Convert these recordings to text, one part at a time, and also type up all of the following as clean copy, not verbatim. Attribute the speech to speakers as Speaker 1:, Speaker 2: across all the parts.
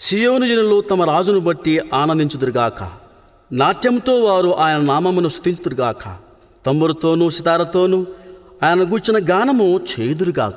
Speaker 1: సియోను జనులు తమ రాజును బట్టి ఆనందించుదురుగాక. నాట్యంతో వారు ఆయన నామమును స్తుతించుదురుగాక. తమ్మురుతోనూ సితారతోనూ ఆయన గూర్చిన గానము చేయుదురుగాక.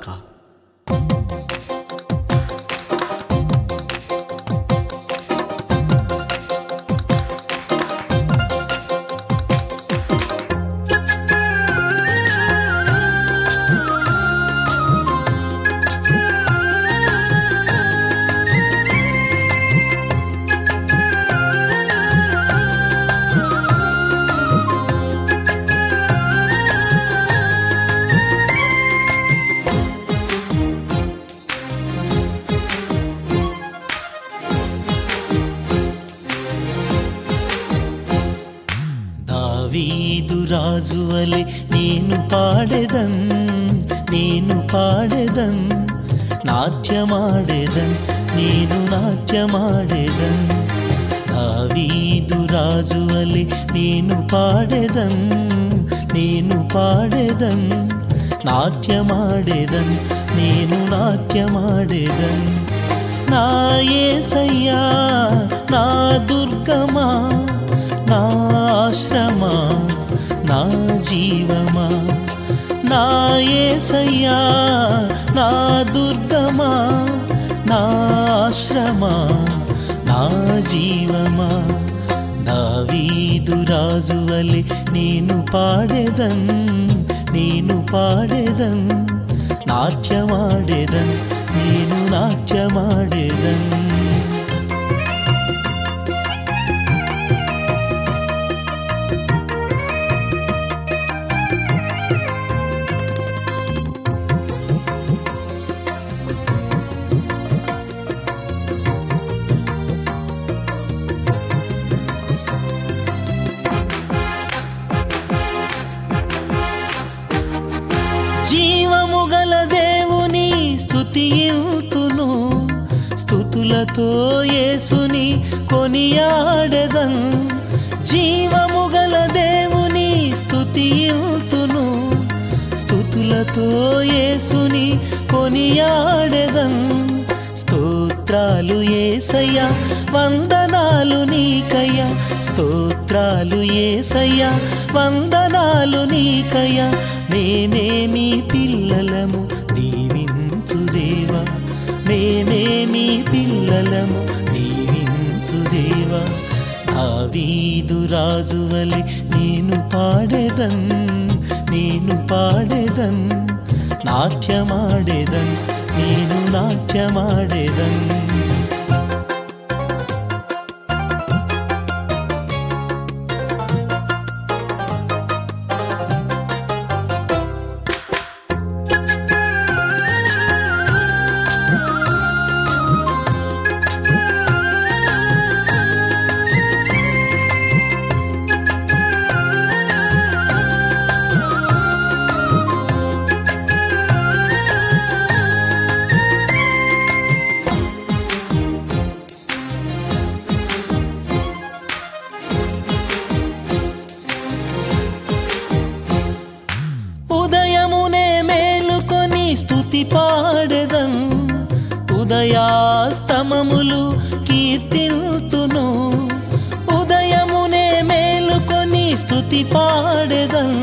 Speaker 2: దావీదు రాజువలె నేను పాడెదన్, నేను పాడెదన్, నాట్యమాడెదన్, నేను నాట్యమాడెదన్. దావీదు రాజువలె నేను పాడెదన్, నేను పాడెదన్, నాట్యమాడెదన్, నేను నాట్యమాడెదన్. నా యేసయ్యా నా దుర్గమా, నా ఆశ్రమా, నా జీవమా. నా యేసయ్యా నా దుర్గమా, నా ఆశ్రమా, నా జీవమా. దావీదు రాజువలె నేను పాడెదన్, నేను పాడెదన్, నాట్యమాడెదన్, నేను నాట్యమాడెదన్. జీవము గల దేవుని స్తుతింతును, స్తుతులతో యేసుని కొనియాడెదన్. జీవము గల దేవుని స్తుతింతును, స్తుతులతో యేసుని కొనియాడెదన్. స్తోత్రాలు యేసయ్యా వందనాలు నీకయ్యా, స్తోత్రాలు యేసయ్యా వందనాలు నీకయ్యా. మేమేమి పిల్లలము దీవించు దేవా, మేమేమి పిల్లలము దీవించు దేవా. దావీదు రాజువలె నేను పాడెదన్, నేను పాడెదన్, నాట్యమాడెదన్, నేను నాట్యమాడెదన్. స్తుతి పాడెదన్, ఉదయాస్తమములు కీర్తింతును. ఉదయమునే మేలుకొని స్తుతి పాడెదన్,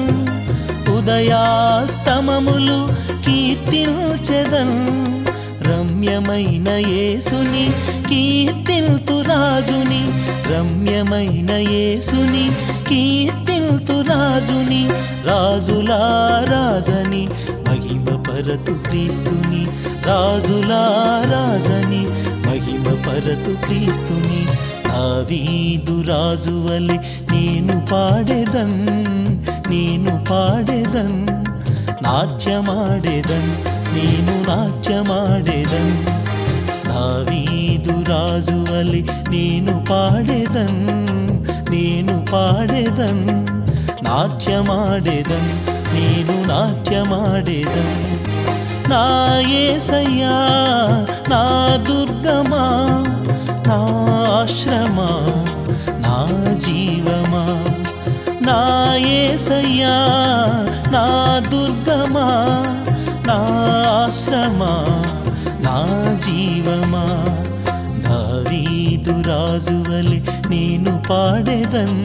Speaker 2: ఉదయాస్తమములు కీర్తించెదన్. రమ్యమైన యేసుని కీర్తింతు రాజుని, రమ్యమైన యేసుని కీర్తింతు రాజుని. రాజులా రాజని మహిమ పరతు క్రీస్తుని, రాజులా రాజని మహిమ పరతు క్రీస్తుని. దావీదు రాజువలె నేను పాడెదన్, నేను పాడెదన్, నాట్యమాడెదన్, నేను నాట్యమాడెదన్. దావీదు రాజువలె నేను పాడెదన్, నేను పాడెదన్, నాట్యమాడెదన్, నేను నాట్యమాడెదన్. నా యేసయ్యా నా దుర్గమా, నా ఆశ్రమా, నా జీవమా. నా యేసయ్యా నా దుర్గమా, నా ఆశ్రమా, నా జీవమా. దావీదు దావీదు రాజువలె నేను పాడెదన్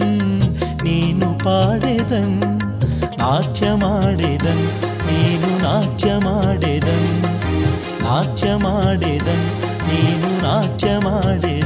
Speaker 2: నాట్యమాడెదన్ నేను నాట్యమాడెదన్ నేను నాట్యమాడెదన్